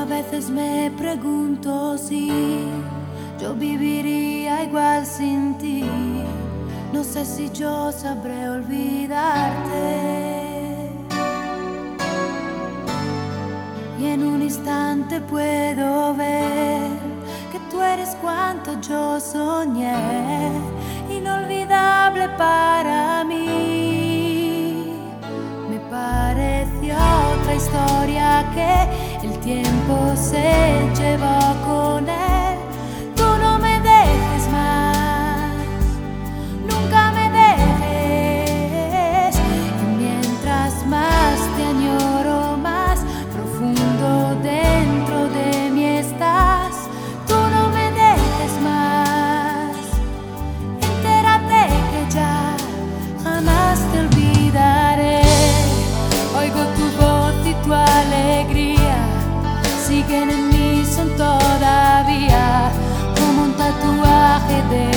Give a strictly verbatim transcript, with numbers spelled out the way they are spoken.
veces me pregunto si yo viviría igual sin ti. No sé si yo sabré olvidarte. Y en un instante puedo ver que tú eres cuanto yo soñé, inolvidable para mí. Me pareció otra historia que el tiempo se llevó con él. Tú no me dejes más, nunca me dejes. Y mientras más te añoro, más profundo dentro de mí estás. Tú no me dejes más, entérate que ya jamás te olvidaré. Oigo tu voz y tu alegría siguen en mí, son todavía como un tatuaje de